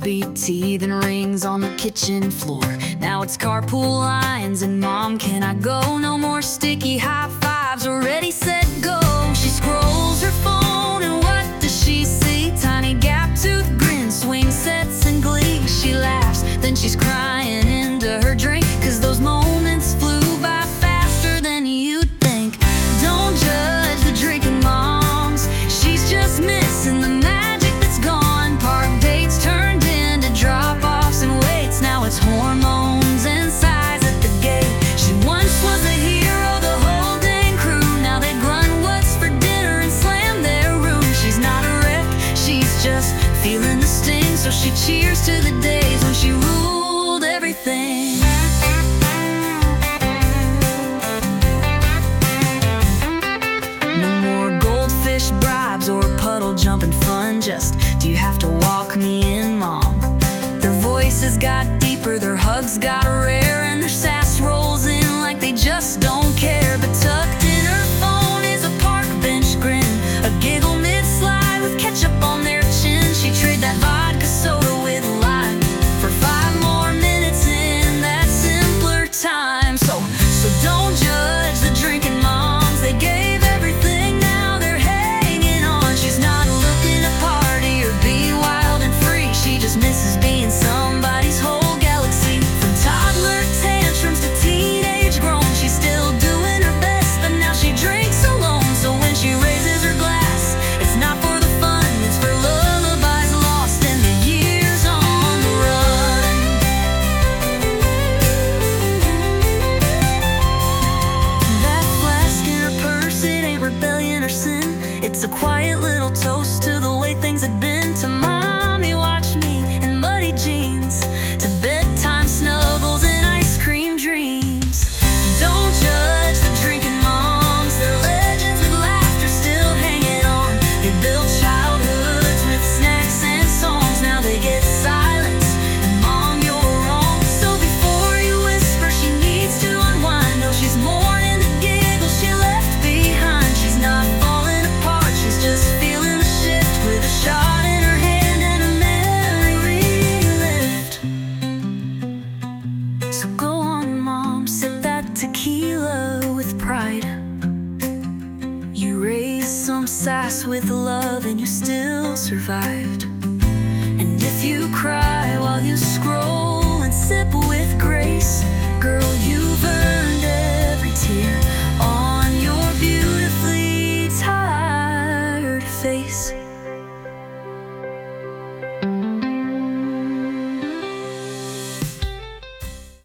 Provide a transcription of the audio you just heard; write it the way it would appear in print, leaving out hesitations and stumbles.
heartbeat teething rings on the kitchen floor. Now it's carpool lines and mom, can I go? No more sticky high fives, already said go. She scrolls her phone and what does she see? Tiny gap tooth grin, swing sets and glee. She laughs, then she's crying into her drink, 'cause those moments flew by faster than you'd think. Don't judge the drinking moms, she's just missing the magic that's gone. Park dates turned into drop-offs and waits, now it's hormones and sighs at the gate. She once was a hero, the whole dang crew, now they grunt what's for dinner and slam their room. She's not a wreck, she's just feeling the sting, so she cheers to the days when she ruled everything. No more goldfish bribes or puddle jumping fun, just do you have to walk me in, mom? Their voices got deeper, their hugs got rare, and their sass rolls in like they just don't care. But tucked in her phone is a park bench grin, a giggle mid-slide with ketchup on their chin. She trade that vodka soda with lime for 5 more minutes in that simpler time. So don't judge the drinking moms, they gave everything, now they're hanging on. She's not looking to party or be wild and free, she just misses being somebody's whole galaxy. From toddler tantrums to teenage grown, she's still doing her best, but now she drinks alone. So when she raises her glass, it's not for the fun, it's for lullabies lost in the years on the run. That flask in her purse, it ain't rebellion or sin, it's a quiet little toast to the way things had been. To mommy, watch me in muddy jeans, to bedtime snuggles and ice cream dreams. Don't judge the drinking moms, their legends with laughter still hanging on. They built childhoods with snacks and songs, now they get silence, and mom, you're wrong. So before you whisper she needs to unwind, no, she's mourning the giggles she left behind. She's not falling apart, she's just feeling the shift, with a shot in her hand and a memory lift. So go on, mom, sip that tequila with pride. You raised some sass with love and you still survived. And if you cry while you scroll and sip with grace, girl, you've earned every tear on your beautifully tired face.